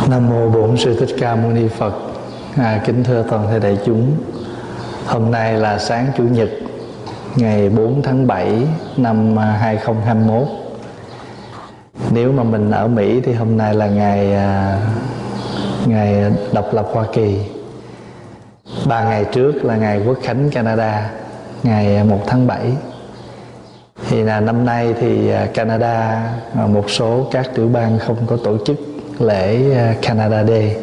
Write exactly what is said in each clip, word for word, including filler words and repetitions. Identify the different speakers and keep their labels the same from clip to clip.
Speaker 1: Nam mô Bổn Sư Thích Ca Mâu Ni Phật. À, kính thưa toàn thể đại chúng, hôm nay là sáng Chủ nhật ngày bốn tháng bảy năm hai không hai mốt. Nếu mà mình ở Mỹ thì hôm nay là ngày à, ngày độc lập Hoa Kỳ. Ba ngày trước là ngày Quốc khánh Canada, ngày một tháng bảy. Thì là năm nay thì Canada, một số các tiểu bang không có tổ chức lễ Canada Day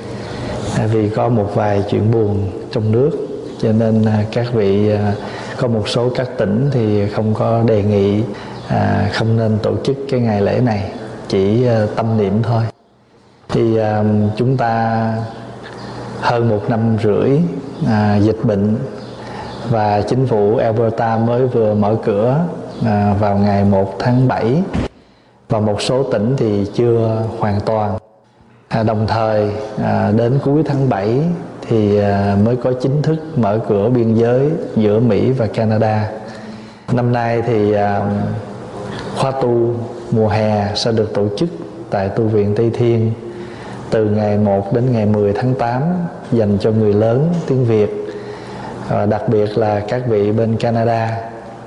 Speaker 1: vì có một vài chuyện buồn trong nước, cho nên các vị có một số các tỉnh thì không có đề nghị à, không nên tổ chức cái ngày lễ này, chỉ tâm niệm thôi. Thì à, chúng ta hơn một năm rưỡi à, dịch bệnh, và chính phủ Alberta mới vừa mở cửa à, vào ngày một tháng bảy, và một số tỉnh thì chưa hoàn toàn. À, đồng thời à, đến cuối tháng bảy thì à, mới có chính thức mở cửa biên giới giữa Mỹ và Canada. Năm nay thì à, khóa tu mùa hè sẽ được tổ chức tại tu viện Tây Thiên từ ngày một đến ngày mười tháng tám, dành cho người lớn tiếng Việt, và đặc biệt là các vị bên Canada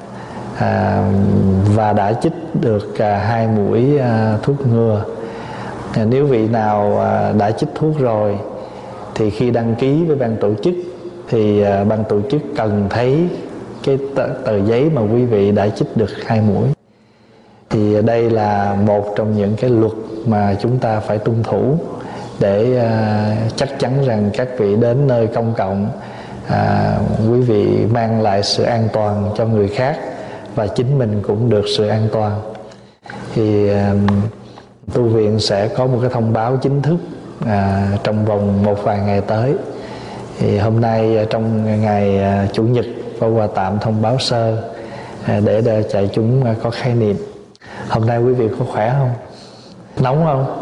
Speaker 1: à, và đã chích được à, hai mũi à, thuốc ngừa. À, nếu vị nào à, đã chích thuốc rồi thì khi đăng ký với ban tổ chức thì à, ban tổ chức cần thấy cái tờ, tờ giấy mà quý vị đã chích được hai mũi. Thì đây là một trong những cái luật mà chúng ta phải tuân thủ để à, chắc chắn rằng các vị đến nơi công cộng, à, quý vị mang lại sự an toàn cho người khác và chính mình cũng được sự an toàn. Thì à, tu viện sẽ có một cái thông báo chính thức à, trong vòng một vài ngày tới. Thì hôm nay trong ngày à, Chủ nhật có quà tạm thông báo sơ à, để, để chạy chúng à, có khái niệm. Hôm nay quý vị có khỏe không? Nóng không?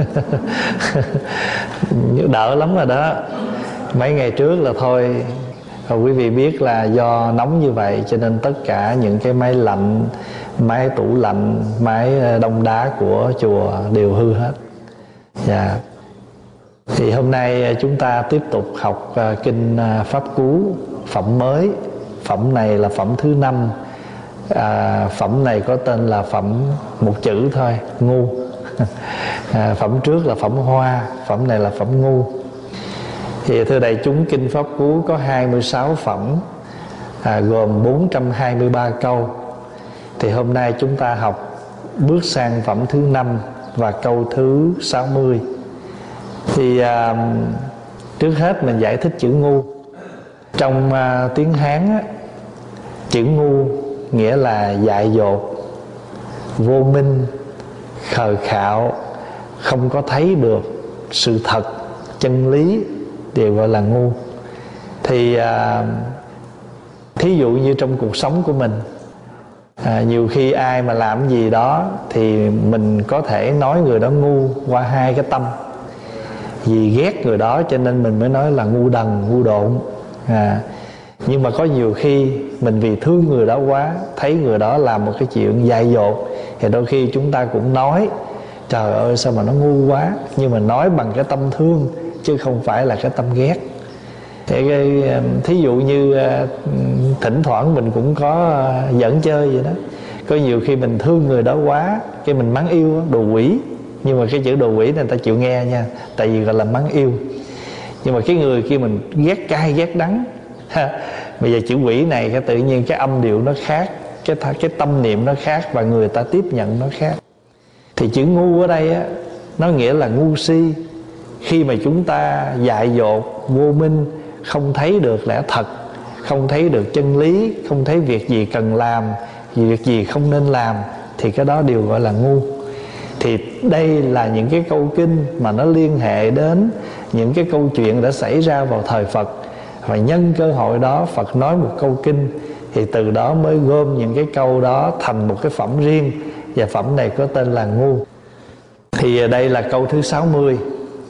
Speaker 1: Đỡ lắm rồi đó. Mấy ngày trước là thôi, rồi quý vị biết là do nóng như vậy cho nên tất cả những cái máy lạnh, máy tủ lạnh, máy đông đá của chùa đều hư hết. Dạ. Thì hôm nay chúng ta tiếp tục học uh, kinh uh, Pháp Cú, phẩm mới. Phẩm này là phẩm thứ năm. À, phẩm này có tên là phẩm một chữ thôi, ngu. À, phẩm trước là phẩm hoa, phẩm này là phẩm ngu. Thì thưa đại chúng, kinh Pháp Cú có hai mươi sáu phẩm, à, gồm bốn trăm hai mươi ba câu. Thì hôm nay chúng ta học bước sang phẩm thứ năm và câu thứ sáu mươi. Thì à, trước hết mình giải thích chữ ngu. Trong à, tiếng Hán á, chữ ngu nghĩa là dại dột, vô minh, khờ khạo, không có thấy được sự thật, chân lý, đều gọi là ngu. Thì à, thí dụ như trong cuộc sống của mình, à, nhiều khi ai mà làm gì đó thì mình có thể nói người đó ngu qua hai cái tâm. Vì ghét người đó cho nên mình mới nói là ngu đần, ngu độn. à, Nhưng mà có nhiều khi mình vì thương người đó quá, thấy người đó làm một cái chuyện dại dột, thì đôi khi chúng ta cũng nói trời ơi sao mà nó ngu quá, nhưng mà nói bằng cái tâm thương chứ không phải là cái tâm ghét. Thì thí dụ như thỉnh thoảng mình cũng có giỡn chơi vậy đó. Có nhiều khi mình thương người đó quá, cái mình mắng yêu đồ quỷ. Nhưng mà cái chữ đồ quỷ này người ta chịu nghe nha, tại vì gọi là mắng yêu. Nhưng mà cái người kia mình ghét cay ghét đắng. Bây giờ chữ quỷ này cái tự nhiên cái âm điệu nó khác, cái, cái tâm niệm nó khác, và người ta tiếp nhận nó khác. Thì chữ ngu ở đây á, nó nghĩa là ngu si. Khi mà chúng ta dại dột, vô minh, không thấy được lẽ thật, không thấy được chân lý, không thấy việc gì cần làm, việc gì không nên làm, thì cái đó đều gọi là ngu. Thì đây là những cái câu kinh mà nó liên hệ đến những cái câu chuyện đã xảy ra vào thời Phật. Và nhân cơ hội đó Phật nói một câu kinh, thì từ đó mới gom những cái câu đó thành một cái phẩm riêng, và phẩm này có tên là ngu. Thì đây là câu thứ sáu mươi.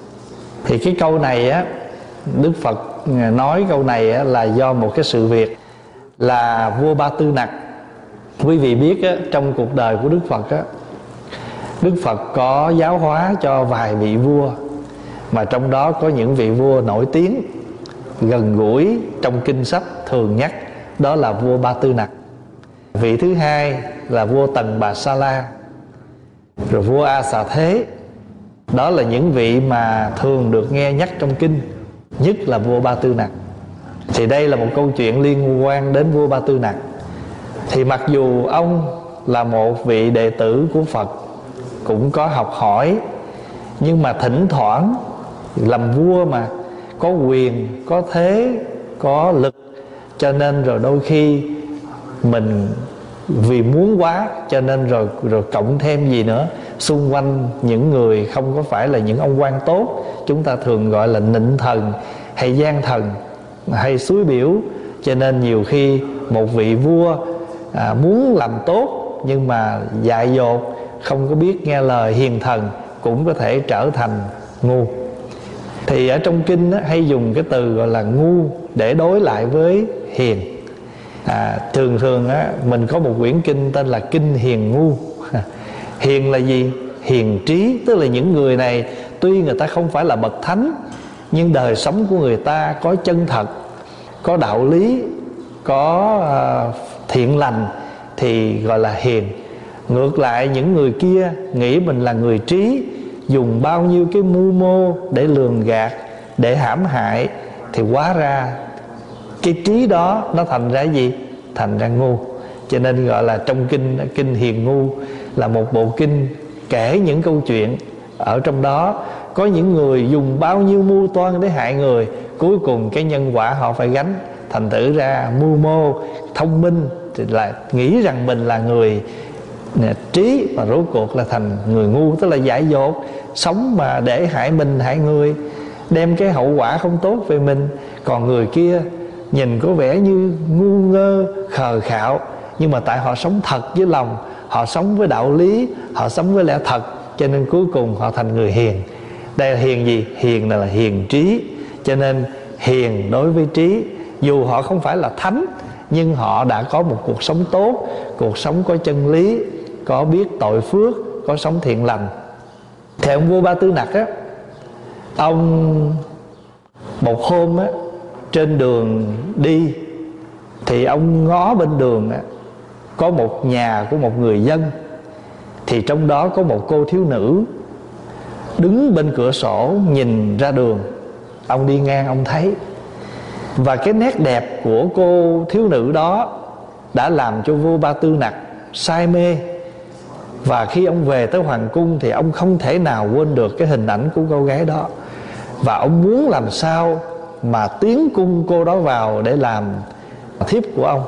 Speaker 1: Thì cái câu này á, Đức Phật nói câu này á, là do một cái sự việc là vua Ba Tư Nặc. Quý vị biết á, trong cuộc đời của Đức Phật á, Đức Phật có giáo hóa cho vài vị vua. mà trong đó có những vị vua nổi tiếng gần gũi trong kinh sách thường nhắc, đó là vua Ba Tư Nặc. Vị thứ hai là vua Tần Bà Sa La, rồi vua A Xà Thế. Đó là những vị mà thường được nghe nhắc trong kinh, nhất là vua Ba Tư Nặc. Thì đây là một câu chuyện liên quan đến vua Ba Tư Nặc. Thì mặc dù ông là một vị đệ tử của Phật, cũng có học hỏi, nhưng mà thỉnh thoảng làm vua mà có quyền, có thế, có lực, cho nên rồi đôi khi mình vì muốn quá, cho nên rồi rồi cộng thêm gì nữa, xung quanh những người không có phải là những ông quan tốt, chúng ta thường gọi là nịnh thần hay gian thần hay xúi biểu. Cho nên nhiều khi một vị vua à, muốn làm tốt nhưng mà dại dột, không có biết nghe lời hiền thần, cũng có thể trở thành ngu. Thì ở trong kinh á, hay dùng cái từ gọi là ngu để đối lại với hiền. à, Thường thường á, mình có một quyển kinh tên là Kinh Hiền Ngu. Hiền là gì? Hiền trí, tức là những người này tuy người ta không phải là bậc thánh, nhưng đời sống của người ta có chân thật, có đạo lý, có uh, thiện lành, thì gọi là hiền. Ngược lại những người kia nghĩ mình là người trí, dùng bao nhiêu cái mưu mô để lường gạt, để hãm hại, thì hóa ra cái trí đó nó thành ra gì? Thành ra ngu. Cho nên gọi là trong kinh Kinh Hiền Ngu là một bộ kinh kể những câu chuyện. Ở trong đó có những người dùng bao nhiêu mưu toan để hại người, cuối cùng cái nhân quả họ phải gánh. Thành thử ra mưu mô, thông minh thì lại nghĩ rằng mình là người trí, và rốt cuộc là thành người ngu, tức là dại dột, sống mà để hại mình hại người, đem cái hậu quả không tốt về mình. Còn người kia nhìn có vẻ như ngu ngơ, khờ khạo, nhưng mà tại họ sống thật với lòng, họ sống với đạo lý, họ sống với lẽ thật, cho nên cuối cùng họ thành người hiền. Đây là hiền gì? Hiền là hiền trí. Cho nên hiền đối với trí, dù họ không phải là thánh, nhưng họ đã có một cuộc sống tốt, cuộc sống có chân lý, có biết tội phước, có sống thiện lành. Thì ông vua Ba Tư Nặc á, ông một hôm á, trên đường đi, thì ông ngó bên đường á, có một nhà của một người dân. Thì trong đó có một cô thiếu nữ đứng bên cửa sổ nhìn ra đường. Ông đi ngang ông thấy, và cái nét đẹp của cô thiếu nữ đó đã làm cho vua Ba Tư Nặc say mê. Và khi ông về tới hoàng cung thì ông không thể nào quên được cái hình ảnh của cô gái đó, và ông muốn làm sao mà tiến cung cô đó vào để làm thiếp của ông.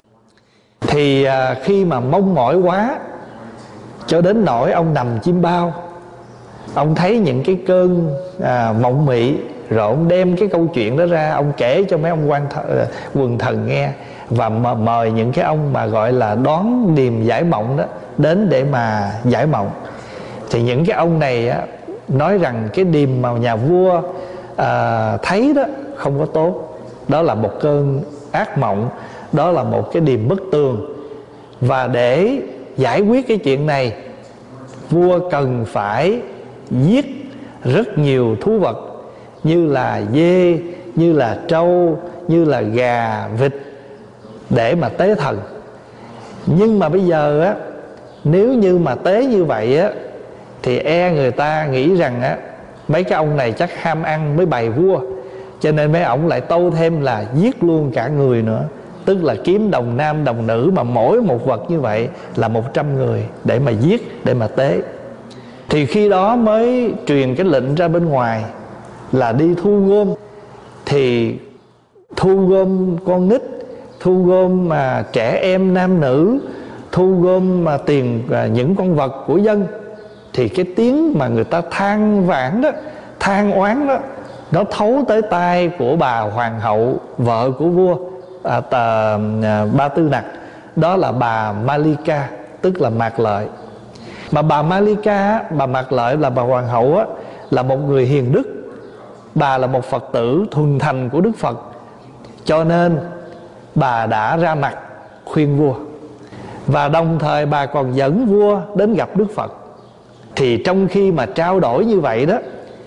Speaker 1: Thì à, khi mà mong mỏi quá, cho đến nỗi ông nằm chim bao, ông thấy những cái cơn à, mộng mị, rồi ông đem cái câu chuyện đó ra, ông kể cho mấy ông quan th- quần thần nghe, và mời những cái ông mà gọi là đoán điềm giải mộng đó đến để mà giải mộng. Thì những cái ông này á, nói rằng cái điềm mà nhà vua à, thấy đó không có tốt, đó là một cơn ác mộng, đó là một cái điềm bất tường. Và để giải quyết cái chuyện này, vua cần phải giết rất nhiều thú vật, như là dê, như là trâu, như là gà, vịt, để mà tế thần. Nhưng mà bây giờ á, nếu như mà tế như vậy á, thì e người ta nghĩ rằng á, mấy cái ông này chắc ham ăn mới bày vua, cho nên mấy ông lại tâu thêm là giết luôn cả người nữa. Tức là kiếm đồng nam đồng nữ, mà mỗi một vật như vậy là một trăm người để mà giết, để mà tế. Thì khi đó mới truyền cái lệnh ra bên ngoài là đi thu gom. Thì thu gom con nít, thu gom mà trẻ em nam nữ, thu gom mà tiền à, những con vật của dân. Thì cái tiếng mà người ta than vãn đó, than oán đó, nó thấu tới tai của bà hoàng hậu, vợ của vua à, tà, à, Ba Tư Nặc. Đó là bà Malika, tức là Mạc Lợi. Mà bà Malika, bà Mạc Lợi là bà hoàng hậu á, là một người hiền đức. Bà là một Phật tử thuần thành của Đức Phật, cho nên bà đã ra mặt khuyên vua. Và đồng thời bà còn dẫn vua đến gặp Đức Phật. Thì trong khi mà trao đổi như vậy đó,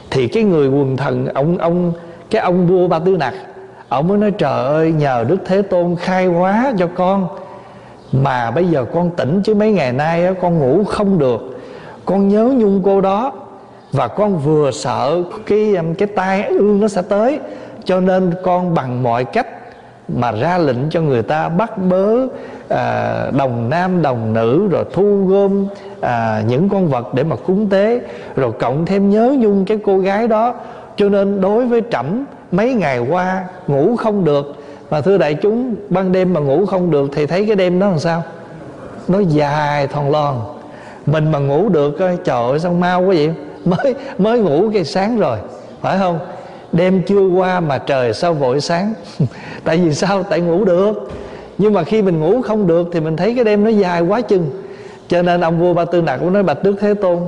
Speaker 1: Thì cái người quần thần, ông ông cái ông vua Ba Tư Nặc, ông mới nói trời ơi, nhờ Đức Thế Tôn khai hóa cho con mà bây giờ con tỉnh, chứ mấy ngày nay á, con ngủ không được, con nhớ nhung cô đó, và con vừa sợ cái cái tai ương nó sẽ tới, cho nên con bằng mọi cách mà ra lệnh cho người ta bắt bớ à, đồng nam đồng nữ, rồi thu gom à, những con vật để mà cúng tế, rồi cộng thêm nhớ nhung cái cô gái đó, cho nên đối với trẫm mấy ngày qua ngủ không được. Mà thưa đại chúng, ban đêm mà ngủ không được thì thấy cái đêm đó làm sao? Nó dài thòn lon. Mình mà ngủ được, trời ơi sao mau quá vậy, mới mới ngủ cái sáng rồi, phải không? Đêm chưa qua mà trời sao vội sáng. Tại vì sao? Tại ngủ được. Nhưng mà khi mình ngủ không được thì mình thấy cái đêm nó dài quá chừng. Cho nên ông vua Ba Tư Nặc cũng nói bạch Đức Thế Tôn,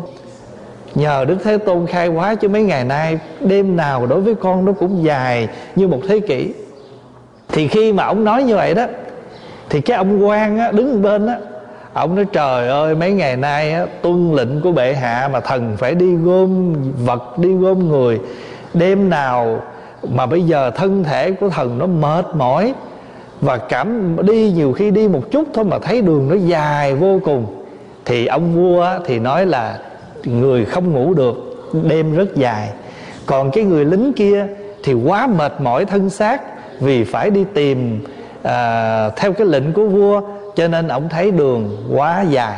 Speaker 1: nhờ Đức Thế Tôn khai hóa, chứ mấy ngày nay đêm nào đối với con nó cũng dài như một thế kỷ. Thì khi mà ông nói như vậy đó, thì cái ông quan á, đứng bên á, ông nói trời ơi, mấy ngày nay á, tuân lệnh của bệ hạ mà thần phải đi gom vật, đi gom người. Đêm nào mà bây giờ thân thể của thần nó mệt mỏi, và cảm đi nhiều khi đi một chút thôi mà thấy đường nó dài vô cùng. Thì ông vua á, thì nói là người không ngủ được, đêm rất dài. Còn cái người lính kia thì quá mệt mỏi thân xác, vì phải đi tìm à, theo cái lệnh của vua, cho nên ông thấy đường quá dài.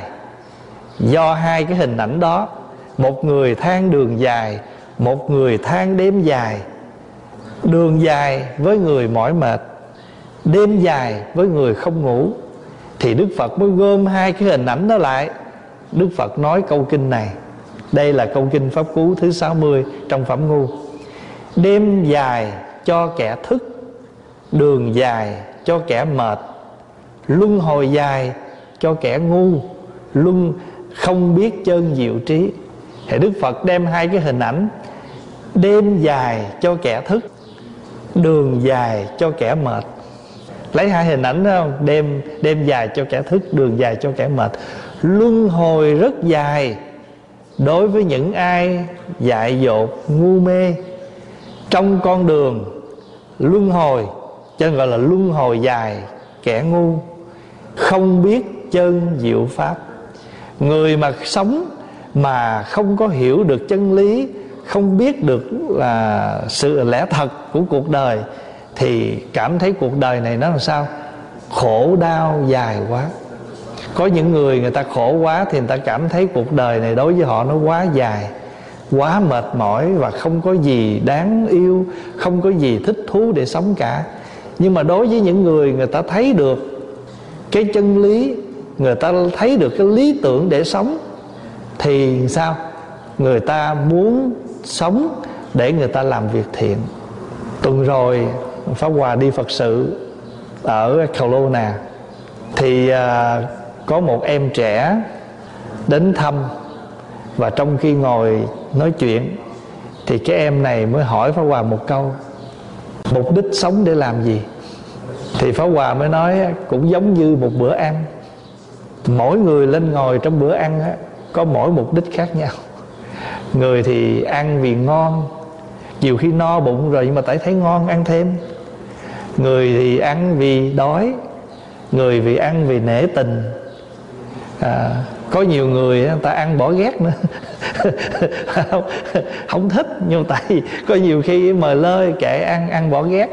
Speaker 1: Do hai cái hình ảnh đó, một người than đường dài, một người than đêm dài. Đường dài với người mỏi mệt, đêm dài với người không ngủ. Thì Đức Phật mới gom hai cái hình ảnh đó lại. Đức Phật nói câu kinh này. Đây là câu kinh Pháp Cú thứ sáu mươi trong Phẩm Ngu. Đêm dài cho kẻ thức, đường dài cho kẻ mệt, luân hồi dài cho kẻ ngu, luân không biết chân diệu trí. Thì Đức Phật đem hai cái hình ảnh, đêm dài cho kẻ thức, đường dài cho kẻ mệt. Lấy hai hình ảnh đó không? Đêm, đêm dài cho kẻ thức, đường dài cho kẻ mệt. Luân hồi rất dài đối với những ai dại dột ngu mê. Trong con đường luân hồi, cho nên gọi là luân hồi dài, kẻ ngu không biết chân diệu pháp. Người mà sống mà không có hiểu được chân lý, không biết được là sự lẽ thật của cuộc đời, thì cảm thấy cuộc đời này nó làm sao? Khổ đau dài quá. Có những người người ta khổ quá thì người ta cảm thấy cuộc đời này đối với họ nó quá dài, quá mệt mỏi, và không có gì đáng yêu, không có gì thích thú để sống cả. Nhưng mà đối với những người người ta thấy được cái chân lý, người ta thấy được cái lý tưởng để sống, thì sao? Người ta muốn sống để người ta làm việc thiện. Tuần rồi Pháp Hòa đi Phật sự ở Kelowna, thì à, có một em trẻ đến thăm. Và trong khi ngồi nói chuyện thì cái em này mới hỏi Pháp Hòa một câu: mục đích sống để làm gì? Thì Pháp Hòa mới nói cũng giống như một bữa ăn. Mỗi người lên ngồi trong bữa ăn á, có mỗi mục đích khác nhau. Người thì ăn vì ngon, nhiều khi no bụng rồi nhưng mà tại thấy ngon ăn thêm. Người thì ăn vì đói, người vì ăn vì nể tình. à, Có nhiều người người ta ăn bỏ ghét nữa. không, không thích, nhưng tại vì có nhiều khi mời lơi kệ ăn, ăn bỏ ghét.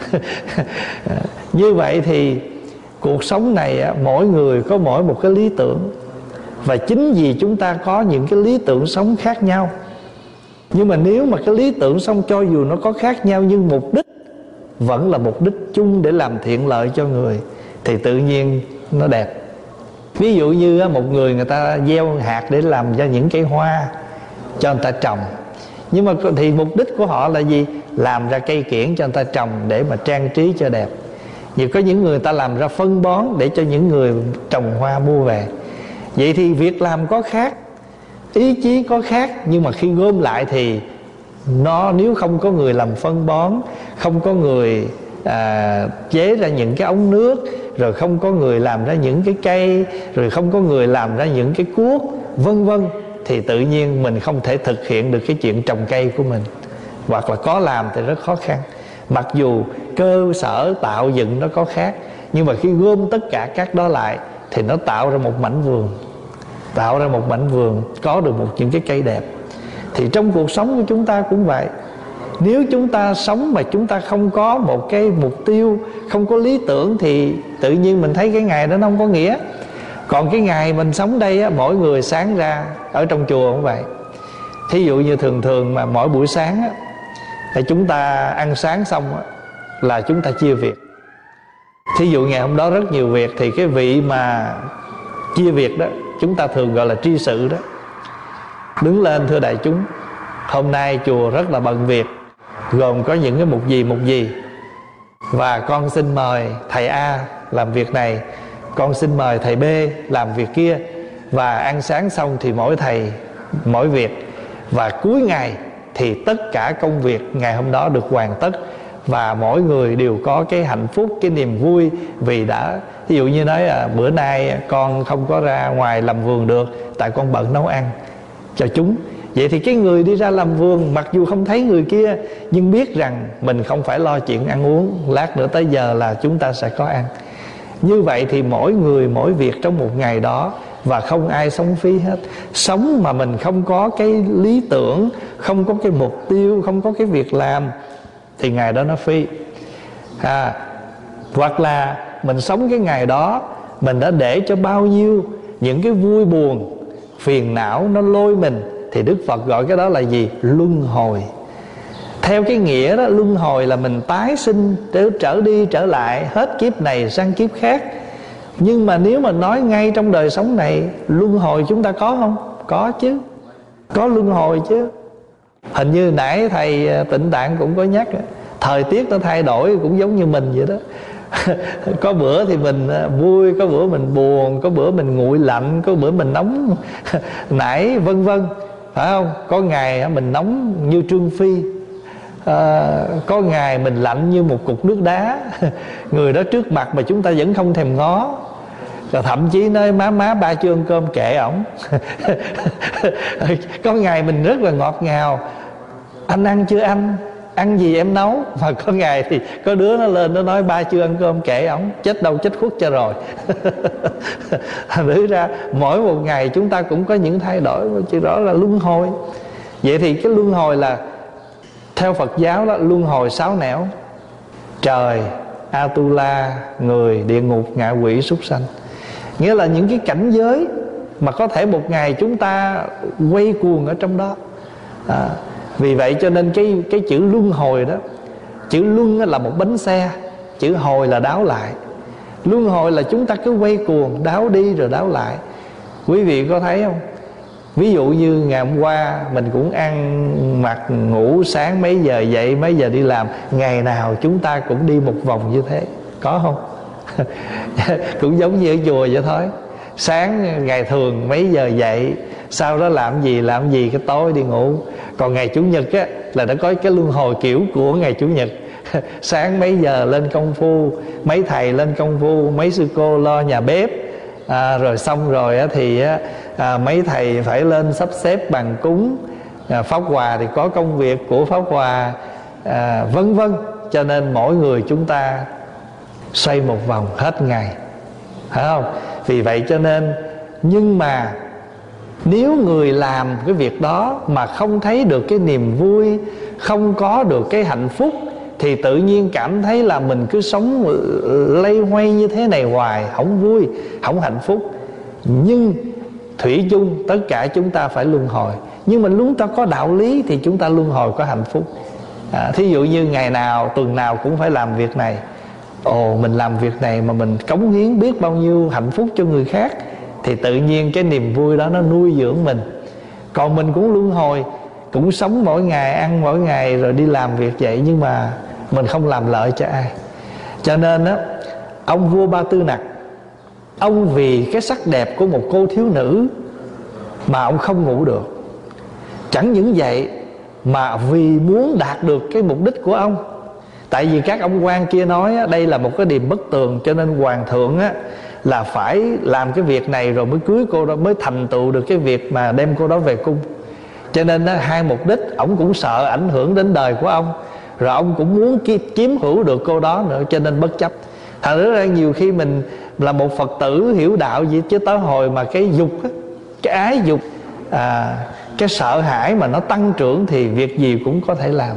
Speaker 1: Như vậy thì cuộc sống này mỗi người có mỗi một cái lý tưởng. Và chính vì chúng ta có những cái lý tưởng sống khác nhau, nhưng mà nếu mà cái lý tưởng sống cho dù nó có khác nhau, nhưng mục đích vẫn là mục đích chung để làm thiện lợi cho người, thì tự nhiên nó đẹp. Ví dụ như một người người ta gieo hạt để làm cho những cây hoa cho người ta trồng, nhưng mà thì mục đích của họ là gì? Làm ra cây kiểng cho người ta trồng để mà trang trí cho đẹp. Vì có những người ta làm ra phân bón để cho những người trồng hoa mua về. Vậy thì việc làm có khác, ý chí có khác, nhưng mà khi gom lại thì nó, nếu không có người làm phân bón, không có người à, chế ra những cái ống nước, rồi không có người làm ra những cái cây, rồi không có người làm ra những cái cuốc, vân vân, thì tự nhiên mình không thể thực hiện được cái chuyện trồng cây của mình, hoặc là có làm thì rất khó khăn. Mặc dù cơ sở tạo dựng nó có khác, nhưng mà khi gom tất cả các đó lại thì nó tạo ra một mảnh vườn, tạo ra một mảnh vườn có được một những cái cây đẹp. Thì trong cuộc sống của chúng ta cũng vậy. Nếu chúng ta sống mà chúng ta không có một cái mục tiêu, không có lý tưởng, thì tự nhiên mình thấy cái ngày đó nó không có nghĩa. Còn cái ngày mình sống đây á, mỗi người sáng ra ở trong chùa cũng vậy. Thí dụ như thường thường mà mỗi buổi sáng á, thì chúng ta ăn sáng xong á, là chúng ta chia việc. Thí dụ ngày hôm đó rất nhiều việc, thì cái vị mà chia việc đó chúng ta thường gọi là tri sự đó, đứng lên: thưa đại chúng, hôm nay chùa rất là bận việc, gồm có những cái mục gì mục gì, và con xin mời thầy A làm việc này, con xin mời thầy B làm việc kia. Và ăn sáng xong thì mỗi thầy mỗi việc, và cuối ngày thì tất cả công việc ngày hôm đó được hoàn tất, và mỗi người đều có cái hạnh phúc, cái niềm vui vì đã, ví dụ như nói à, bữa nay con không có ra ngoài làm vườn được tại con bận nấu ăn cho chúng. Vậy thì cái người đi ra làm vườn, mặc dù không thấy người kia, nhưng biết rằng mình không phải lo chuyện ăn uống, lát nữa tới giờ là chúng ta sẽ có ăn. Như vậy thì mỗi người mỗi việc trong một ngày đó, và không ai sống phí hết. Sống mà mình không có cái lý tưởng, không có cái mục tiêu, không có cái việc làm, thì ngày đó nó phí. à, Hoặc là mình sống cái ngày đó, mình đã để cho bao nhiêu những cái vui buồn, phiền não nó lôi mình, thì Đức Phật gọi cái đó là gì? Luân hồi. Theo cái nghĩa đó, luân hồi là mình tái sinh, trở, trở đi trở lại, hết kiếp này sang kiếp khác. Nhưng mà nếu mà nói ngay trong đời sống này, luân hồi chúng ta có không? Có chứ, có luân hồi chứ. Hình như nãy thầy Tịnh Tạng cũng có nhắc, thời tiết nó thay đổi cũng giống như mình vậy đó. Có bữa thì mình vui, có bữa mình buồn, có bữa mình nguội lạnh, có bữa mình nóng nảy, vân vân, phải không? Có ngày mình nóng như Trương Phi, à, có ngày mình lạnh như một cục nước đá. Người đó trước mặt mà chúng ta vẫn không thèm ngó, rồi thậm chí nói: má má ba chưa ăn cơm, kệ ổng. Có ngày mình rất là ngọt ngào: anh ăn chưa anh? Ăn gì em nấu? Mà có ngày thì có đứa nó lên nó nói: ba chưa ăn cơm, kệ ổng, chết đâu chết khuất cho rồi. Thực ra mỗi một ngày chúng ta cũng có những thay đổi, chỉ đó là luân hồi. Vậy thì cái luân hồi là, theo Phật giáo đó, luân hồi sáu nẻo: trời, Atula, người, địa ngục, ngạ quỷ, súc sanh. Nghĩa là những cái cảnh giới mà có thể một ngày chúng ta quay cuồng ở trong đó. à, Vì vậy cho nên cái, cái chữ luân hồi đó, chữ luân là một bánh xe, chữ hồi là đáo lại. Luân hồi là chúng ta cứ quay cuồng, đáo đi rồi đáo lại. Quý vị có thấy không? Ví dụ như ngày hôm qua mình cũng ăn mặc ngủ, sáng mấy giờ dậy, mấy giờ đi làm. Ngày nào chúng ta cũng đi một vòng như thế, có không? Cũng giống như ở chùa vậy thôi. Sáng ngày thường mấy giờ dậy, sau đó làm gì làm gì, cái tối đi ngủ. Còn ngày Chủ nhật á, là đã có cái luân hồi kiểu của ngày Chủ nhật. Sáng mấy giờ lên công phu, mấy thầy lên công phu, mấy sư cô lo nhà bếp, à, rồi xong rồi á, thì á, à, mấy thầy phải lên sắp xếp bàn cúng, à, pháp hòa thì có công việc của pháp hòa, à, vân vân. Cho nên mỗi người chúng ta xoay một vòng hết ngày, phải không? Vì vậy cho nên, nhưng mà nếu người làm cái việc đó mà không thấy được cái niềm vui, không có được cái hạnh phúc, thì tự nhiên cảm thấy là mình cứ sống lây hoay như thế này hoài, không vui, không hạnh phúc. Nhưng thủy chung tất cả chúng ta phải luân hồi. Nhưng mà chúng ta có đạo lý thì chúng ta luân hồi có hạnh phúc. à, Thí dụ như ngày nào, tuần nào cũng phải làm việc này. Ồ, mình làm việc này mà mình cống hiến biết bao nhiêu hạnh phúc cho người khác, thì tự nhiên cái niềm vui đó nó nuôi dưỡng mình. Còn mình cũng luân hồi, cũng sống mỗi ngày, ăn mỗi ngày, rồi đi làm việc vậy, nhưng mà mình không làm lợi cho ai. Cho nên á, ông vua Ba Tư Nặc, ông vì cái sắc đẹp của một cô thiếu nữ mà ông không ngủ được. Chẳng những vậy, mà vì muốn đạt được cái mục đích của ông. Tại vì các ông quan kia nói á, đây là một cái điềm bất tường, cho nên hoàng thượng á, là phải làm cái việc này rồi mới cưới cô đó, mới thành tựu được cái việc mà đem cô đó về cung. Cho nên đó, hai mục đích, ổng cũng sợ ảnh hưởng đến đời của ông, rồi ông cũng muốn chiếm hữu được cô đó nữa, cho nên bất chấp. Thành ra nhiều khi mình là một Phật tử hiểu đạo gì, chứ tới hồi mà cái dục á, cái ái dục, à, cái sợ hãi mà nó tăng trưởng thì việc gì cũng có thể làm.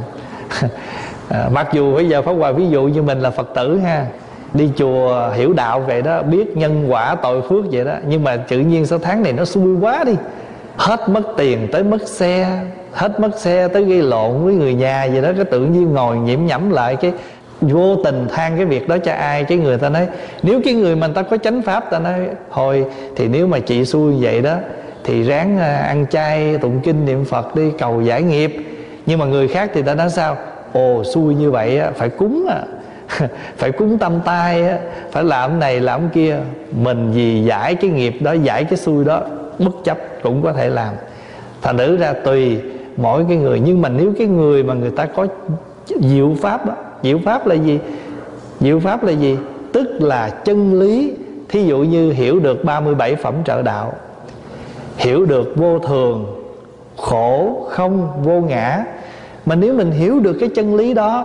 Speaker 1: à, Mặc dù bây giờ Pháp Hòa ví dụ như mình là Phật tử ha, đi chùa hiểu đạo vậy đó, biết nhân quả tội phước vậy đó, nhưng mà tự nhiên sau tháng này nó xui quá đi, hết mất tiền tới mất xe, hết mất xe tới gây lộn với người nhà vậy đó, cái tự nhiên ngồi nhiễm nhẫm lại, cái vô tình than cái việc đó cho ai. Cái người ta nói, nếu cái người mà người ta có chánh pháp, ta nói thôi thì nếu mà chị xui vậy đó thì ráng ăn chay tụng kinh niệm Phật đi, cầu giải nghiệp. Nhưng mà người khác thì ta nói sao? Ồ, xui như vậy á, phải cúng á phải cúng tâm tai á, phải làm này làm kia. Mình vì giải cái nghiệp đó, giải cái xui đó, bất chấp cũng có thể làm. Thành nữ ra tùy mỗi cái người. Nhưng mà nếu cái người mà người ta có diệu pháp đó, diệu pháp là gì? Diệu pháp là gì? Tức là chân lý. Thí dụ như hiểu được ba mươi bảy phẩm trợ đạo, hiểu được vô thường, khổ, không, vô ngã. Mà nếu mình hiểu được cái chân lý đó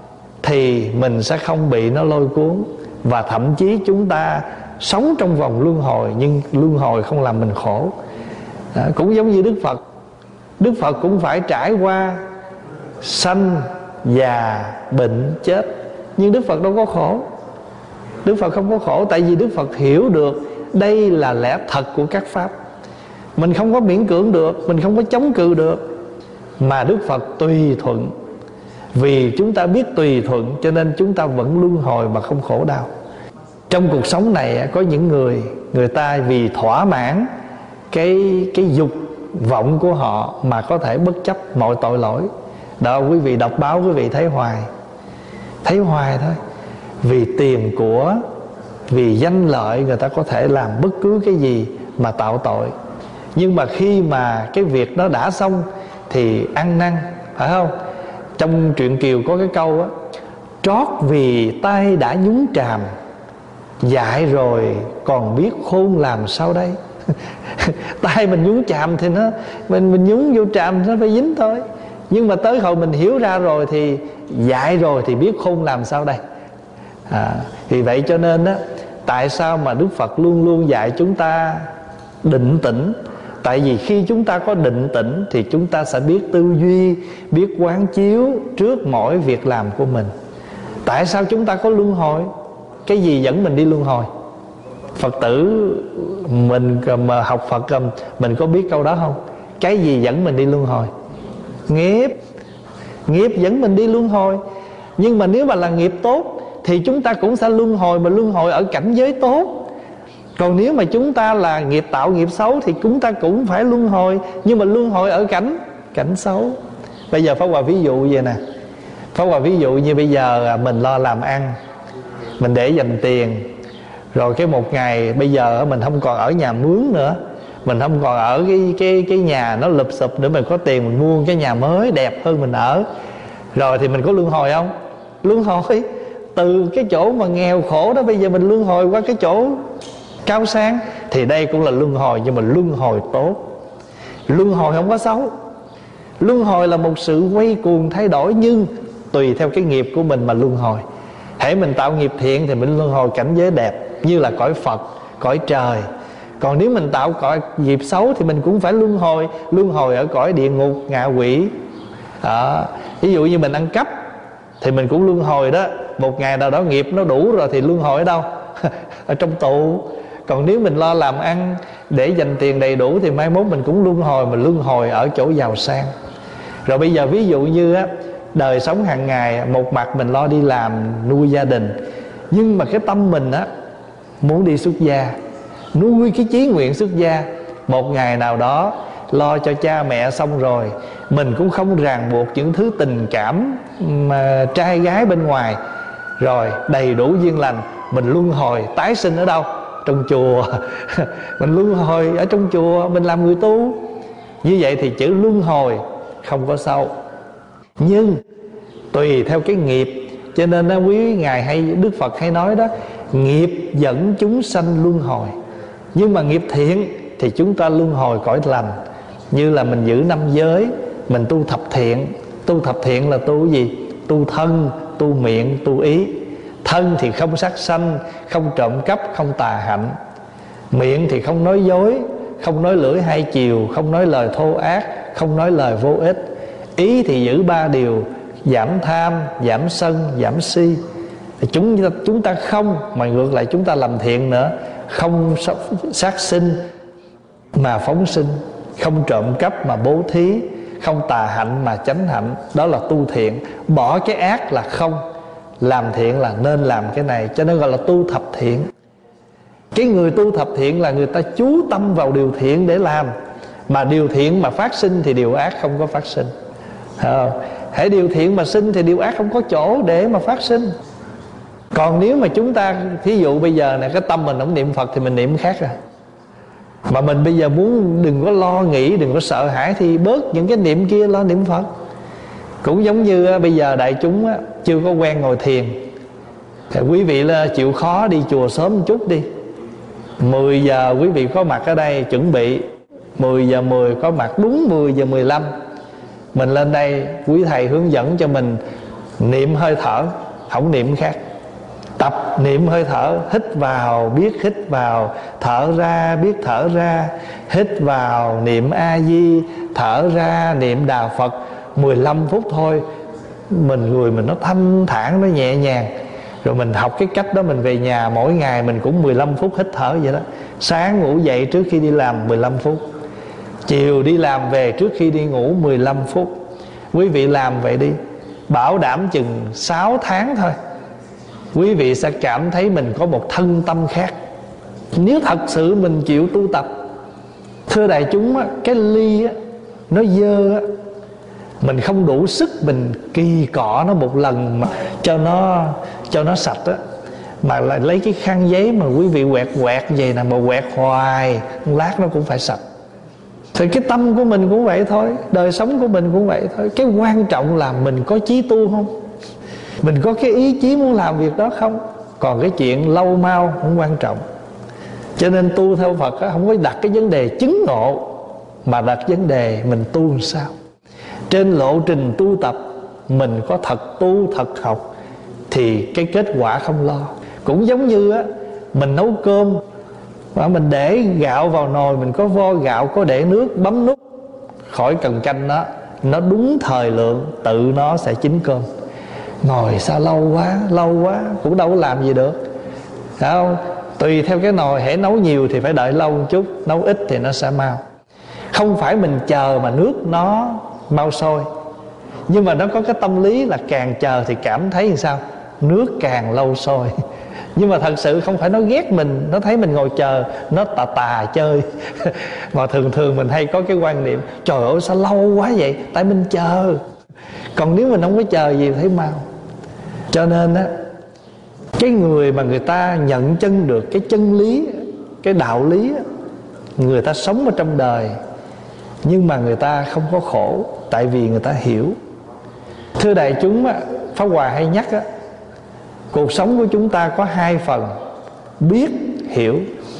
Speaker 1: thì mình sẽ không bị nó lôi cuốn. Và thậm chí chúng ta sống trong vòng luân hồi, nhưng luân hồi không làm mình khổ. Đó, cũng giống như Đức Phật. Đức Phật cũng phải trải qua sanh, già, bệnh, chết, nhưng Đức Phật đâu có khổ. Đức Phật không có khổ, tại vì Đức Phật hiểu được đây là lẽ thật của các pháp. Mình không có miễn cưỡng được, mình không có chống cự được, mà Đức Phật tùy thuận. Vì chúng ta biết tùy thuận cho nên chúng ta vẫn luân hồi mà không khổ đau. Trong cuộc sống này có những người, người ta vì thỏa mãn cái, cái dục vọng của họ mà có thể bất chấp mọi tội lỗi. Đó, quý vị đọc báo quý vị thấy hoài, thấy hoài thôi. Vì tiền của, vì danh lợi, người ta có thể làm bất cứ cái gì mà tạo tội. Nhưng mà khi mà cái việc đó đã xong thì ăn năn, phải không? Trong truyện Kiều có cái câu á, trót vì tay đã nhúng tràm, dại rồi còn biết khôn làm sao đây. Tay mình nhúng chàm thì nó mình mình nhúng vô tràm nó phải dính thôi. Nhưng mà tới hồi mình hiểu ra rồi thì dại rồi thì biết khôn làm sao đây. à, Vì vậy cho nên á, tại sao mà Đức Phật luôn luôn dạy chúng ta định tĩnh? Tại vì khi chúng ta có định tĩnh thì chúng ta sẽ biết tư duy, biết quán chiếu trước mỗi việc làm của mình. Tại sao chúng ta có luân hồi? Cái gì dẫn mình đi luân hồi? Phật tử mình mà học Phật mình có biết câu đó không? Cái gì dẫn mình đi luân hồi? Nghiệp. Nghiệp dẫn mình đi luân hồi. Nhưng mà nếu mà là nghiệp tốt thì chúng ta cũng sẽ luân hồi, mà luân hồi ở cảnh giới tốt. Còn nếu mà chúng ta là nghiệp tạo nghiệp xấu thì chúng ta cũng phải luân hồi, nhưng mà luân hồi ở cảnh cảnh xấu. Bây giờ Pháp Hòa ví dụ vậy nè. Pháp Hòa ví dụ như bây giờ mình lo làm ăn, mình để dành tiền, rồi cái một ngày bây giờ mình không còn ở nhà mướn nữa, mình không còn ở cái cái cái nhà nó lụp xụp để mình có tiền mình mua cái nhà mới đẹp hơn mình ở. Rồi thì mình có luân hồi không? Luân hồi. Từ cái chỗ mà nghèo khổ đó bây giờ mình luân hồi qua cái chỗ cao sang. Thì đây cũng là luân hồi, nhưng mà luân hồi tốt. Luân hồi không có xấu. Luân hồi là một sự quay cuồng thay đổi, nhưng tùy theo cái nghiệp của mình mà luân hồi. Hễ mình tạo nghiệp thiện thì mình luân hồi cảnh giới đẹp, như là cõi Phật, cõi trời. Còn nếu mình tạo cõi nghiệp xấu thì mình cũng phải luân hồi. Luân hồi ở cõi địa ngục, ngạ quỷ. Đó. Ví dụ như mình ăn cắp thì mình cũng luân hồi đó. Một ngày nào đó nghiệp nó đủ rồi thì luân hồi ở đâu? Ở trong tù. Còn nếu mình lo làm ăn để dành tiền đầy đủ thì mai mốt mình cũng luân hồi, mà luân hồi ở chỗ giàu sang. Rồi bây giờ ví dụ như á, đời sống hàng ngày, một mặt mình lo đi làm nuôi gia đình, nhưng mà cái tâm mình á muốn đi xuất gia, nuôi cái chí nguyện xuất gia. Một ngày nào đó lo cho cha mẹ xong rồi, mình cũng không ràng buộc những thứ tình cảm mà trai gái bên ngoài, rồi đầy đủ duyên lành, mình luân hồi tái sinh ở đâu? Trong chùa. Mình luân hồi ở trong chùa, mình làm người tu. Như vậy thì chữ luân hồi không có sâu, nhưng tùy theo cái nghiệp. Cho nên đó, quý ngài hay Đức Phật hay nói đó, nghiệp dẫn chúng sanh luân hồi. Nhưng mà nghiệp thiện thì chúng ta luân hồi cõi lành. Như là mình giữ năm giới, mình tu thập thiện. Tu thập thiện là tu gì? Tu thân, tu miệng, tu ý. Thân thì không sát sanh, không trộm cắp, không tà hạnh. Miệng thì không nói dối, không nói lưỡi hai chiều, không nói lời thô ác, không nói lời vô ích. Ý thì giữ ba điều: giảm tham, giảm sân, giảm si. Thì chúng, chúng ta không, mà ngược lại chúng ta làm thiện nữa. Không sát sinh mà phóng sinh, không trộm cắp mà bố thí, không tà hạnh mà chánh hạnh. Đó là tu thiện. Bỏ cái ác là không, làm thiện là nên làm cái này, cho nên gọi là tu thập thiện. Cái người tu thập thiện là người ta chú tâm vào điều thiện để làm. Mà điều thiện mà phát sinh thì điều ác không có phát sinh. Hãy điều thiện mà sinh thì điều ác không có chỗ để mà phát sinh. Còn nếu mà chúng ta, thí dụ bây giờ này, cái tâm mình không niệm Phật thì mình niệm khác rồi. Mà mình bây giờ muốn đừng có lo nghĩ, đừng có sợ hãi thì bớt những cái niệm kia, lo niệm Phật. Cũng giống như bây giờ đại chúng chưa có quen ngồi thiền thì quý vị là chịu khó đi chùa sớm một chút đi. Mười giờ quý vị có mặt ở đây chuẩn bị, mười giờ mười có mặt, đúng mười giờ mười lăm mình lên đây, quý thầy hướng dẫn cho mình niệm hơi thở, không niệm khác. Tập niệm hơi thở, hít vào biết hít vào, thở ra biết thở ra. Hít vào niệm A Di, thở ra niệm Đà Phật. Mười lăm phút thôi, mình người mình nó thanh thản, nó nhẹ nhàng. Rồi mình học cái cách đó, mình về nhà mỗi ngày mình cũng mười lăm phút hít thở vậy đó. Sáng ngủ dậy trước khi đi làm mười lăm phút, chiều đi làm về trước khi đi ngủ mười lăm phút. Quý vị làm vậy đi, bảo đảm chừng sáu tháng thôi, quý vị sẽ cảm thấy mình có một thân tâm khác. Nếu thật sự mình chịu tu tập. Thưa đại chúng, cái ly nó dơ, mình không đủ sức mình kỳ cọ nó một lần mà cho nó cho nó sạch á, mà lại lấy cái khăn giấy mà quý vị quẹt quẹt vậy nè, mà quẹt hoài, lát nó cũng phải sạch. Thì cái tâm của mình cũng vậy thôi, đời sống của mình cũng vậy thôi. Cái quan trọng là mình có chí tu không, mình có cái ý chí muốn làm việc đó không. Còn cái chuyện lâu mau không quan trọng. Cho nên tu theo Phật á, không có đặt cái vấn đề chứng ngộ, mà đặt vấn đề mình tu làm sao. Trên lộ trình tu tập mình có thật tu thật học thì cái kết quả không lo. Cũng giống như á, mình nấu cơm và mình để gạo vào nồi, mình có vo gạo, có để nước, bấm nút, khỏi cần canh nó, nó đúng thời lượng tự nó sẽ chín cơm. Ngồi sao lâu quá, lâu quá cũng đâu có làm gì được, phải không? Tùy theo cái nồi, hễ nấu nhiều thì phải đợi lâu một chút, nấu ít thì nó sẽ mau. Không phải mình chờ mà nước nó mau sôi, nhưng mà nó có cái tâm lý là càng chờ thì cảm thấy làm sao? Nước càng lâu sôi. Nhưng mà thật sự không phải nó ghét mình, nó thấy mình ngồi chờ, nó tà tà chơi. Mà thường thường mình hay có cái quan niệm, trời ơi sao lâu quá vậy? Tại mình chờ. Còn nếu mình không có chờ gì thấy mau. Cho nên á, cái người mà người ta nhận chân được cái chân lý, cái đạo lý á, người ta sống ở trong đời, nhưng mà người ta không có khổ, tại vì người ta hiểu. Thưa đại chúng á, Pháp Hòa hay nhắc á, cuộc sống của chúng ta có hai phần: biết, hiểu.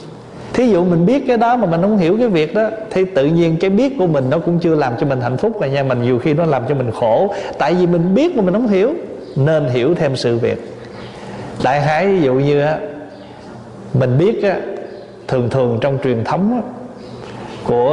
Speaker 1: Thí dụ mình biết cái đó mà mình không hiểu cái việc đó, thì tự nhiên cái biết của mình nó cũng chưa làm cho mình hạnh phúc rồi nha. Mình nhiều khi nó làm cho mình khổ, tại vì mình biết mà mình không hiểu. Nên hiểu thêm sự việc. Đại khái ví dụ như á, mình biết á, thường thường trong truyền thống á, của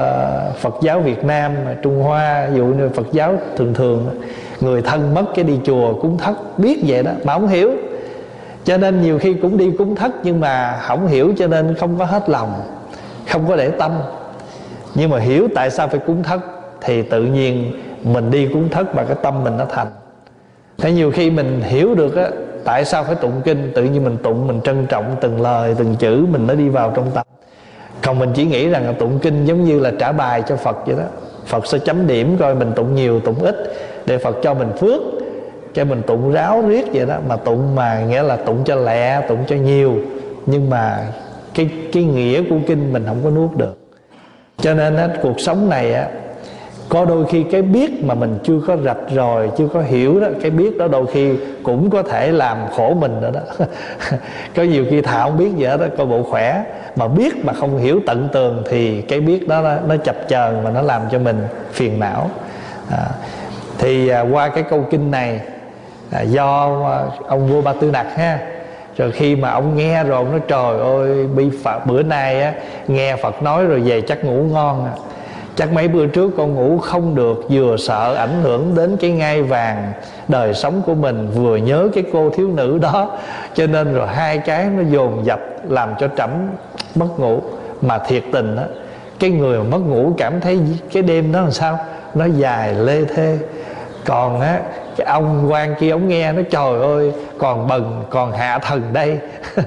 Speaker 1: Phật giáo Việt Nam, Trung Hoa, ví dụ như Phật giáo thường thường người thân mất cái đi chùa cúng thất, biết vậy đó mà không hiểu. Cho nên nhiều khi cũng đi cúng thất, nhưng mà không hiểu cho nên không có hết lòng, không có để tâm. Nhưng mà hiểu tại sao phải cúng thất thì tự nhiên mình đi cúng thất và cái tâm mình nó thành. Thế nhiều khi mình hiểu được á, tại sao phải tụng kinh, tự nhiên mình tụng, mình trân trọng từng lời từng chữ, mình nó đi vào trong tâm. Còn mình chỉ nghĩ rằng là tụng kinh giống như là trả bài cho Phật vậy đó. Phật sẽ chấm điểm coi mình tụng nhiều tụng ít để Phật cho mình phước, cho mình tụng ráo riết vậy đó. Mà tụng mà nghĩa là tụng cho lẹ, tụng cho nhiều, nhưng mà cái, cái nghĩa của kinh mình không có nuốt được. Cho nên á, cuộc sống này á, Có đôi khi cái biết mà mình chưa có rạch rồi, chưa có hiểu đó, cái biết đó đôi khi cũng có thể làm khổ mình nữa đó. Có nhiều khi thà không biết gì hết đó, coi bộ khỏe, mà biết mà không hiểu tận tường thì cái biết đó nó chập chờn mà nó làm cho mình phiền não. à, Thì à, qua cái câu kinh này, à, do ông vua Ba Tư Nặc ha, rồi khi mà ông nghe rồi ông nói trời ơi, bi Phật bữa nay á, nghe Phật nói rồi về chắc ngủ ngon à. Chắc mấy bữa trước con ngủ không được, vừa sợ ảnh hưởng đến cái ngai vàng đời sống của mình, vừa nhớ cái cô thiếu nữ đó, cho nên rồi hai cái nó dồn dập làm cho trẫm mất ngủ. Mà thiệt tình á, cái người mà mất ngủ cảm thấy cái đêm đó làm sao nó dài lê thê. Còn á, cái ông quan kia ông nghe nó trời ơi, còn bần còn hạ thần đây.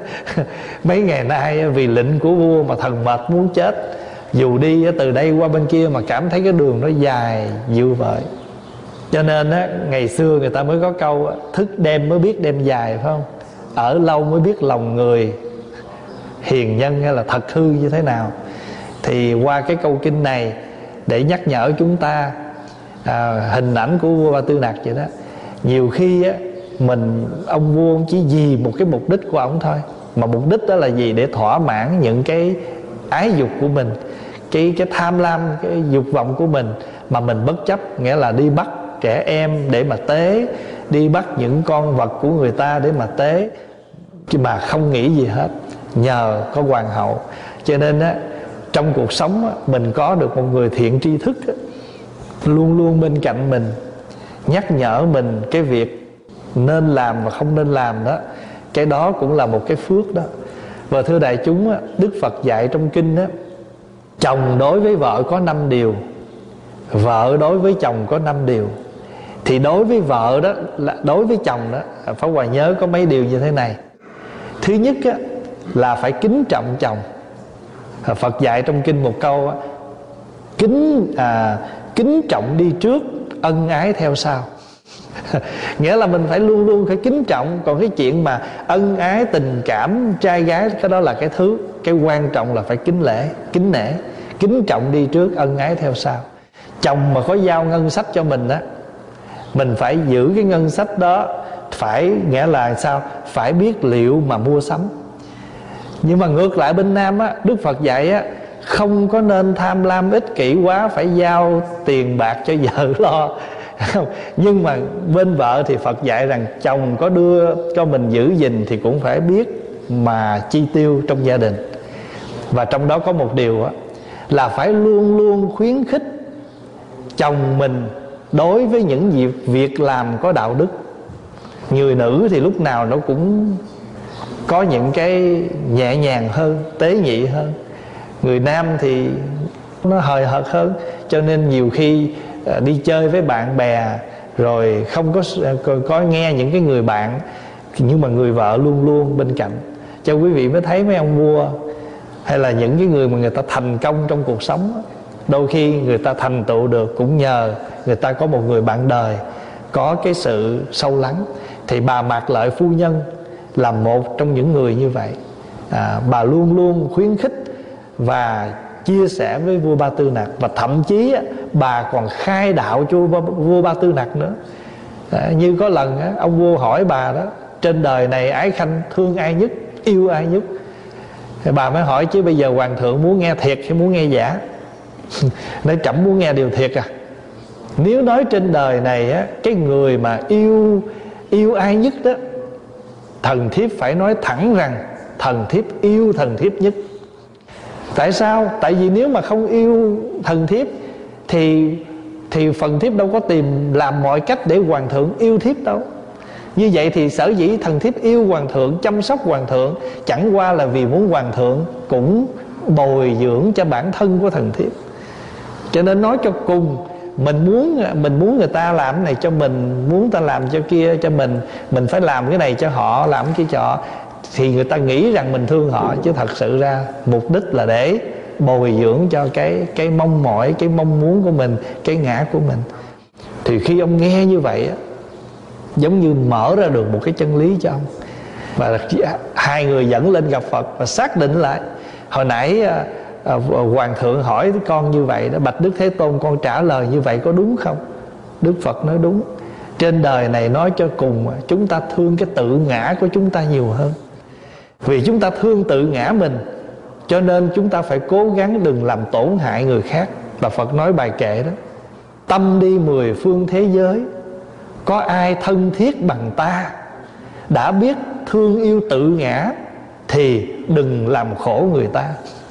Speaker 1: Mấy ngày nay vì lệnh của vua mà thần mệt muốn chết, dù đi từ đây qua bên kia mà cảm thấy cái đường nó dài dữ vậy. Cho nên á, ngày xưa người ta mới có câu thức đêm mới biết đêm dài, phải không? Ở lâu mới biết lòng người hiền nhân hay là thật hư như thế nào. Thì qua cái câu kinh này để nhắc nhở chúng ta, à, hình ảnh của vua Ba Tư Nặc vậy đó. Nhiều khi á, mình ông vua ông chỉ vì một cái mục đích của ông thôi, mà mục đích đó là gì? Để thỏa mãn những cái ái dục của mình, cái cái tham lam, cái dục vọng của mình mà mình bất chấp. Nghĩa là đi bắt trẻ em để mà tế, đi bắt những con vật của người ta để mà tế, chứ mà không nghĩ gì hết, nhờ có hoàng hậu. Cho nên á, trong cuộc sống á, mình có được một người thiện tri thức á, luôn luôn bên cạnh mình, nhắc nhở mình cái việc nên làm và không nên làm đó, cái đó cũng là một cái phước đó. Và thưa đại chúng á, Đức Phật dạy trong kinh á, chồng đối với vợ có năm điều, vợ đối với chồng có năm điều. Thì đối với vợ đó, đối với chồng đó, Pháp Hòa nhớ có mấy điều như thế này. Thứ nhất á, là phải kính trọng chồng. Phật dạy trong kinh một câu á, kính à, kính trọng đi trước, ân ái theo sau. Nghĩa là mình phải luôn luôn phải kính trọng. Còn cái chuyện mà ân ái tình cảm trai gái, cái đó là cái thứ, cái quan trọng là phải kính lễ, kính nể. Kính trọng đi trước, ân ái theo sau. Chồng mà có giao ngân sách cho mình á, mình phải giữ cái ngân sách đó. Phải, nghĩa là sao? Phải biết liệu mà mua sắm. Nhưng mà ngược lại bên nam á, Đức Phật dạy á, không có nên tham lam ích kỷ quá, phải giao tiền bạc cho vợ lo. Nhưng mà bên vợ thì Phật dạy rằng chồng có đưa cho mình giữ gìn thì cũng phải biết mà chi tiêu trong gia đình. Và trong đó có một điều á, là phải luôn luôn khuyến khích chồng mình đối với những việc, việc làm có đạo đức. Người nữ thì lúc nào nó cũng có những cái nhẹ nhàng hơn, tế nhị hơn. Người nam thì nó hời hợt hơn. Cho nên nhiều khi đi chơi với bạn bè rồi không có, có nghe những cái người bạn, nhưng mà người vợ luôn luôn bên cạnh. Cho quý vị mới thấy mấy ông vua hay là những cái người mà người ta thành công trong cuộc sống, đôi khi người ta thành tựu được cũng nhờ người ta có một người bạn đời có cái sự sâu lắng. Thì bà Mạc Lợi phu nhân là một trong những người như vậy. à, Bà luôn luôn khuyến khích và chia sẻ với vua Ba Tư Nặc. Và thậm chí á, bà còn khai đạo cho vua Ba Tư Nặc nữa. à, Như có lần á, ông vua hỏi bà đó, trên đời này ái khanh thương ai nhất, yêu ai nhất? Thì bà mới hỏi chứ bây giờ hoàng thượng muốn nghe thiệt hay muốn nghe giả? Nói trẫm muốn nghe điều thiệt à. Nếu nói trên đời này á, cái người mà yêu yêu ai nhất đó, thần thiếp phải nói thẳng rằng thần thiếp yêu thần thiếp nhất. Tại sao? Tại vì nếu mà không yêu thần thiếp thì thì phần thiếp đâu có tìm làm mọi cách để hoàng thượng yêu thiếp đâu. Như vậy thì sở dĩ thần thiếp yêu hoàng thượng, chăm sóc hoàng thượng, chẳng qua là vì muốn hoàng thượng cũng bồi dưỡng cho bản thân của thần thiếp. Cho nên nói cho cùng, mình muốn mình muốn người ta làm cái này cho mình, muốn ta làm cho kia cho mình, mình phải làm cái này cho họ, làm cái kia cho họ, thì người ta nghĩ rằng mình thương họ, chứ thật sự ra mục đích là để bồi dưỡng cho cái cái mong mỏi, cái mong muốn của mình, cái ngã của mình. Thì khi ông nghe như vậy á, giống như mở ra được một cái chân lý cho ông. Và hai người dẫn lên gặp Phật và xác định lại. Hồi nãy à, Hoàng thượng hỏi con như vậy đó, bạch Đức Thế Tôn, con trả lời như vậy có đúng không? Đức Phật nói đúng. Trên đời này nói cho cùng, chúng ta thương cái tự ngã của chúng ta nhiều hơn. Vì chúng ta thương tự ngã mình, cho nên chúng ta phải cố gắng đừng làm tổn hại người khác. Và Phật nói bài kệ đó: tâm đi mười phương thế giới, có ai thân thiết bằng ta. Đã biết thương yêu tự ngã thì đừng làm khổ người ta.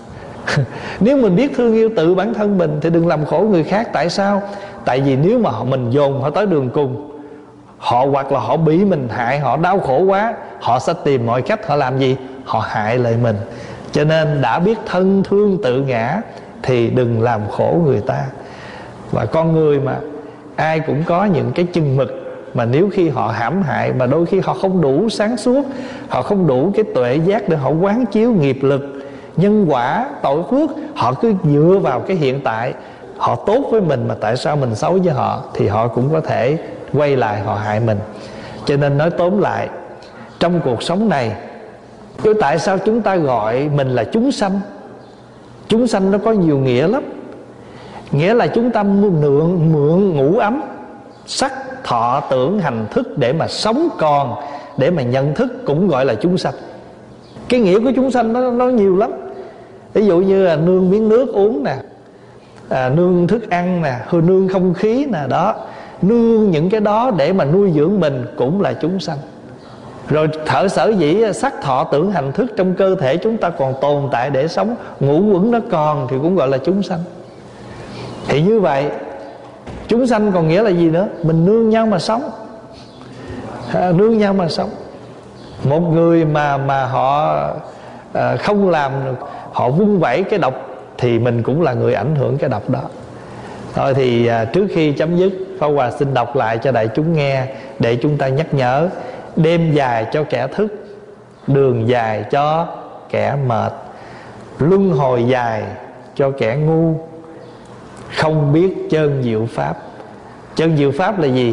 Speaker 1: Nếu mình biết thương yêu tự bản thân mình thì đừng làm khổ người khác. Tại sao? Tại vì nếu mà mình dồn họ tới đường cùng, họ hoặc là họ bị mình hại, họ đau khổ quá, họ sẽ tìm mọi cách họ làm gì? Họ hại lại mình. Cho nên đã biết thân thương tự ngã thì đừng làm khổ người ta. Và con người mà, ai cũng có những cái chừng mực mà nếu khi họ hãm hại, mà đôi khi họ không đủ sáng suốt, họ không đủ cái tuệ giác để họ quán chiếu nghiệp lực, nhân quả, tội phước, họ cứ dựa vào cái hiện tại. Họ tốt với mình mà tại sao mình xấu với họ, thì họ cũng có thể quay lại họ hại mình. Cho nên nói tóm lại, trong cuộc sống này, tại sao chúng ta gọi mình là chúng sanh? Chúng sanh nó có nhiều nghĩa lắm. Nghĩa là chúng ta mượn, mượn ngũ ấm, sắc, thọ, tưởng, hành, thức để mà sống còn, để mà nhận thức, cũng gọi là chúng sanh. Cái nghĩa của chúng sanh nó, nó nhiều lắm. Ví dụ như là nương miếng nước uống nè, à, nương thức ăn nè, nương không khí nè, đó, nương những cái đó để mà nuôi dưỡng mình cũng là chúng sanh. Rồi thở sở dĩ sắc, thọ, tưởng, hành, thức trong cơ thể chúng ta còn tồn tại để sống, ngũ uẩn nó còn thì cũng gọi là chúng sanh. Thì như vậy, chúng sanh còn nghĩa là gì nữa? Mình nương nhau mà sống, à, nương nhau mà sống. Một người mà mà họ à, không làm, họ vung vẩy cái độc thì mình cũng là người ảnh hưởng cái độc đó. Thôi thì à, trước khi chấm dứt, Pháp Hòa xin đọc lại cho đại chúng nghe để chúng ta nhắc nhớ. Đêm dài cho kẻ thức, đường dài cho kẻ mệt, luân hồi dài cho kẻ ngu, không biết chân diệu pháp. Chân diệu pháp là gì?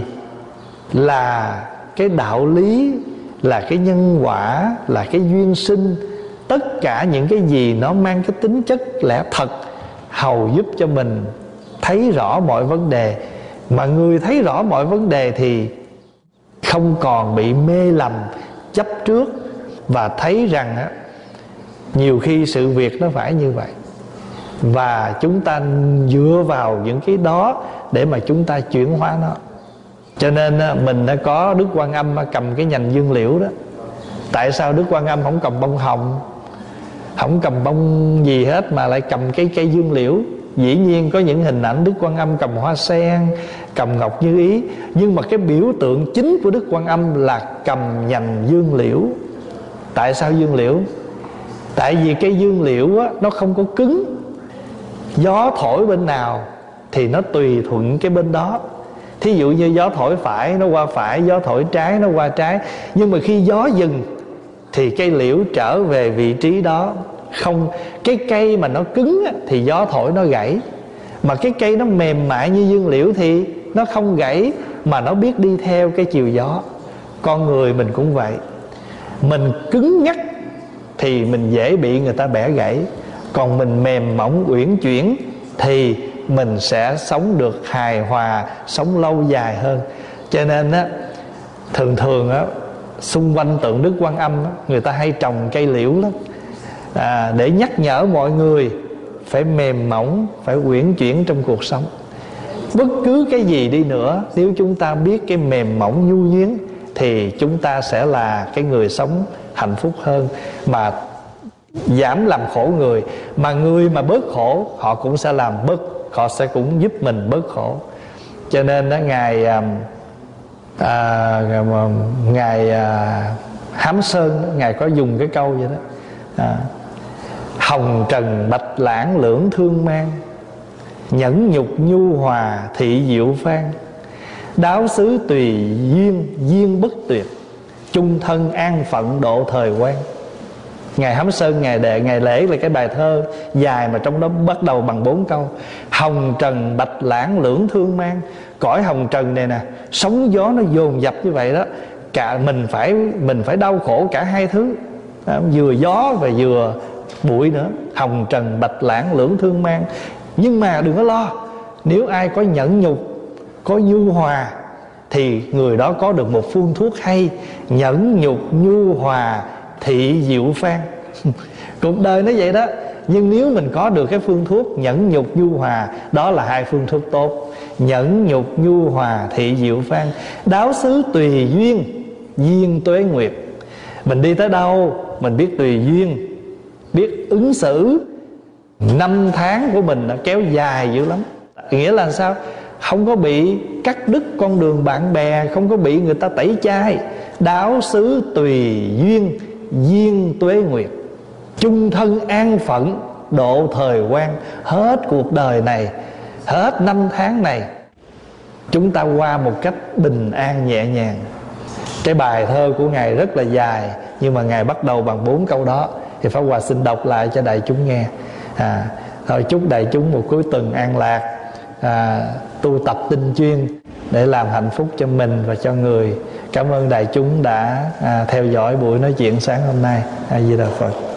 Speaker 1: Là cái đạo lý, là cái nhân quả, là cái duyên sinh. Tất cả những cái gì nó mang cái tính chất lẽ thật, hầu giúp cho mình thấy rõ mọi vấn đề. Mà người thấy rõ mọi vấn đề thì không còn bị mê lầm, chấp trước, và thấy rằng á, nhiều khi sự việc nó phải như vậy, và chúng ta dựa vào những cái đó để mà chúng ta chuyển hóa nó. Cho nên mình đã có Đức Quan Âm cầm cái nhành dương liễu đó. Tại sao Đức Quan Âm không cầm bông hồng, không cầm bông gì hết, mà lại cầm cái cây dương liễu? Dĩ nhiên có những hình ảnh Đức Quan Âm cầm hoa sen, cầm ngọc như ý, nhưng mà cái biểu tượng chính của Đức Quan Âm là cầm nhành dương liễu. Tại sao dương liễu? Tại vì cây dương liễu á, nó không có cứng, gió thổi bên nào thì nó tùy thuận cái bên đó. Thí dụ như gió thổi phải nó qua phải, gió thổi trái nó qua trái. Nhưng mà khi gió dừng thì cây liễu trở về vị trí đó. Không, cái cây mà nó cứng á, thì gió thổi nó gãy. Mà cái cây nó mềm mại như dương liễu thì nó không gãy, mà nó biết đi theo cái chiều gió. Con người mình cũng vậy. Mình cứng nhắc thì mình dễ bị người ta bẻ gãy, còn mình mềm mỏng uyển chuyển thì mình sẽ sống được hài hòa, sống lâu dài hơn. Cho nên á, thường thường á, xung quanh tượng Đức Quan Âm á, người ta hay trồng cây liễu lắm, à, để nhắc nhở mọi người phải mềm mỏng, phải uyển chuyển trong cuộc sống. Bất cứ cái gì đi nữa, nếu chúng ta biết cái mềm mỏng nhu nhuyễn thì chúng ta sẽ là cái người sống hạnh phúc hơn, mà giảm làm khổ người. Mà người mà bớt khổ, họ cũng sẽ làm bớt, họ sẽ cũng giúp mình bớt khổ. Cho nên đó, ngài à, à, ngài à, Hám Sơn đó, ngài có dùng cái câu vậy đó, à, hồng trần bạch lãng lưỡng thương mang, nhẫn nhục nhu hòa thị diệu phan, đáo xứ tùy duyên duyên bất tuyệt, chung thân an phận độ thời quan. Ngài Hám Sơn ngài đệ ngài lễ là cái bài thơ dài mà trong đó bắt đầu bằng bốn câu. Hồng trần bạch lãng lưỡng thương mang. Cõi hồng trần này nè, sóng gió nó dồn dập như vậy đó, cả mình phải mình phải đau khổ cả hai thứ, à, vừa gió và vừa bụi nữa, hồng trần bạch lãng lưỡng thương mang. Nhưng mà đừng có lo, nếu ai có nhẫn nhục, có nhu hòa, thì người đó có được một phương thuốc hay: nhẫn nhục nhu hòa thị diệu phan. Cuộc đời nó vậy đó. Nhưng nếu mình có được cái phương thuốc nhẫn nhục nhu hòa, đó là hai phương thuốc tốt: nhẫn nhục nhu hòa thị diệu phan. Đáo xứ tùy duyên, duyên tuế nguyệt. Mình đi tới đâu mình biết tùy duyên, biết ứng xử. Năm tháng của mình đã kéo dài dữ lắm. Nghĩa là sao? Không có bị cắt đứt con đường bạn bè, không có bị người ta tẩy chay. Đáo xứ tùy duyên, duyên tuế nguyệt. Chung thân an phận, độ thời quan. Hết cuộc đời này, hết năm tháng này, chúng ta qua một cách bình an nhẹ nhàng. Cái bài thơ của Ngài rất là dài, nhưng mà Ngài bắt đầu bằng bốn câu đó. Thì Pháp Hòa xin đọc lại cho đại chúng nghe. à, Thôi chúc đại chúng một cuối tuần an lạc, à, tu tập tinh chuyên để làm hạnh phúc cho mình và cho người. Cảm ơn đại chúng đã à, theo dõi buổi nói chuyện sáng hôm nay. A Di Đà Phật.